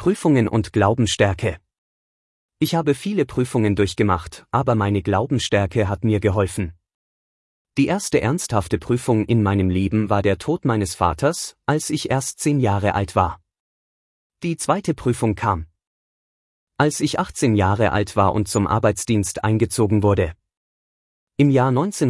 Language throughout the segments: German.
Prüfungen und Glaubensstärke. Ich habe viele Prüfungen durchgemacht, aber meine Glaubensstärke hat mir geholfen. Die erste ernsthafte Prüfung in meinem Leben war der Tod meines Vaters, als ich erst 10 Jahre alt war. Die zweite Prüfung kam, als ich 18 Jahre alt war und zum Arbeitsdienst eingezogen wurde. Im Jahr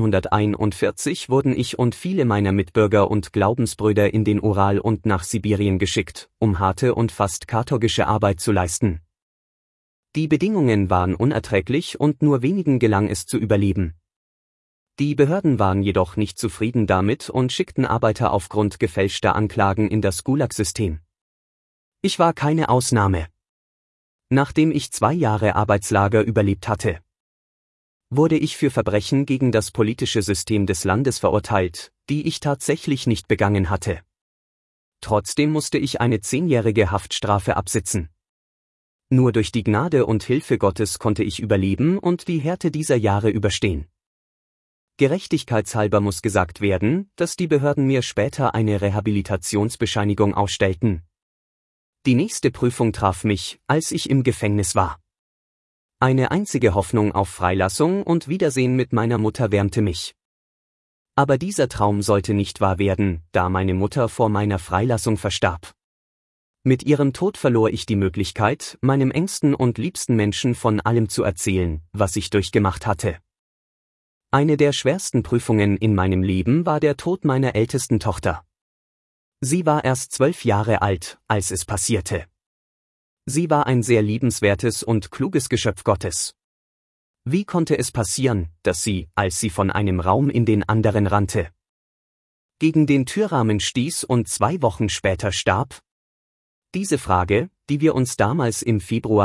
1941 wurden ich und viele meiner Mitbürger und Glaubensbrüder in den Ural und nach Sibirien geschickt, um harte und fast katorgische Arbeit zu leisten. Die Bedingungen waren unerträglich und nur wenigen gelang es zu überleben. Die Behörden waren jedoch nicht zufrieden damit und schickten Arbeiter aufgrund gefälschter Anklagen in das Gulag-System. Ich war keine Ausnahme. Nachdem ich 2 Jahre Arbeitslager überlebt hatte, wurde ich für Verbrechen gegen das politische System des Landes verurteilt, die ich tatsächlich nicht begangen hatte. Trotzdem musste ich eine 10-jährige Haftstrafe absitzen. Nur durch die Gnade und Hilfe Gottes konnte ich überleben und die Härte dieser Jahre überstehen. Gerechtigkeitshalber muss gesagt werden, dass die Behörden mir später eine Rehabilitationsbescheinigung ausstellten. Die nächste Prüfung traf mich, als ich im Gefängnis war. Eine einzige Hoffnung auf Freilassung und Wiedersehen mit meiner Mutter wärmte mich. Aber dieser Traum sollte nicht wahr werden, da meine Mutter vor meiner Freilassung verstarb. Mit ihrem Tod verlor ich die Möglichkeit, meinem engsten und liebsten Menschen von allem zu erzählen, was ich durchgemacht hatte. Eine der schwersten Prüfungen in meinem Leben war der Tod meiner ältesten Tochter. Sie war erst 12 Jahre alt, als es passierte. Sie war ein sehr liebenswertes und kluges Geschöpf Gottes. Wie konnte es passieren, dass sie, als sie von einem Raum in den anderen rannte, gegen den Türrahmen stieß und 2 Wochen später starb? Diese Frage, die wir uns damals im Februar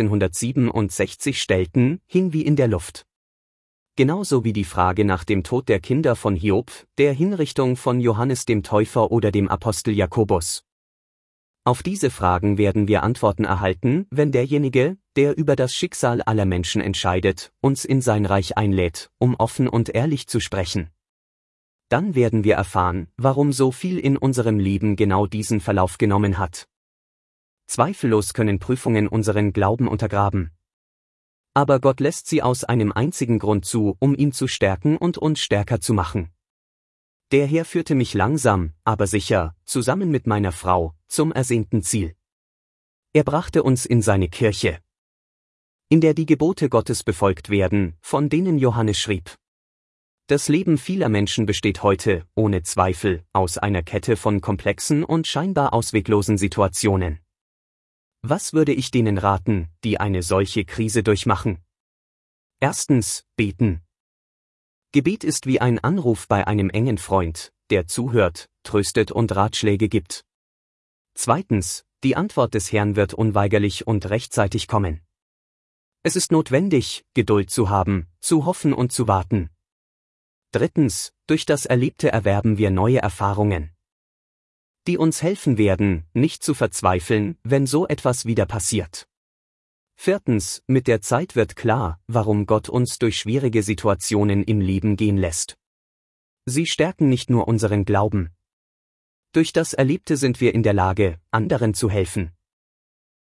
1967 stellten, hing wie in der Luft. Genauso wie die Frage nach dem Tod der Kinder von Hiob, der Hinrichtung von Johannes dem Täufer oder dem Apostel Jakobus. Auf diese Fragen werden wir Antworten erhalten, wenn derjenige, der über das Schicksal aller Menschen entscheidet, uns in sein Reich einlädt, um offen und ehrlich zu sprechen. Dann werden wir erfahren, warum so viel in unserem Leben genau diesen Verlauf genommen hat. Zweifellos können Prüfungen unseren Glauben untergraben. Aber Gott lässt sie aus einem einzigen Grund zu, um ihn zu stärken und uns stärker zu machen. Der Herr führte mich langsam, aber sicher, zusammen mit meiner Frau, zum ersehnten Ziel. Er brachte uns in seine Kirche, in der die Gebote Gottes befolgt werden, von denen Johannes schrieb. Das Leben vieler Menschen besteht heute, ohne Zweifel, aus einer Kette von komplexen und scheinbar ausweglosen Situationen. Was würde ich denen raten, die eine solche Krise durchmachen? Erstens, beten. Gebet ist wie ein Anruf bei einem engen Freund, der zuhört, tröstet und Ratschläge gibt. Zweitens, die Antwort des Herrn wird unweigerlich und rechtzeitig kommen. Es ist notwendig, Geduld zu haben, zu hoffen und zu warten. Drittens, durch das Erlebte erwerben wir neue Erfahrungen, die uns helfen werden, nicht zu verzweifeln, wenn so etwas wieder passiert. Viertens, mit der Zeit wird klar, warum Gott uns durch schwierige Situationen im Leben gehen lässt. Sie stärken nicht nur unseren Glauben. Durch das Erlebte sind wir in der Lage, anderen zu helfen.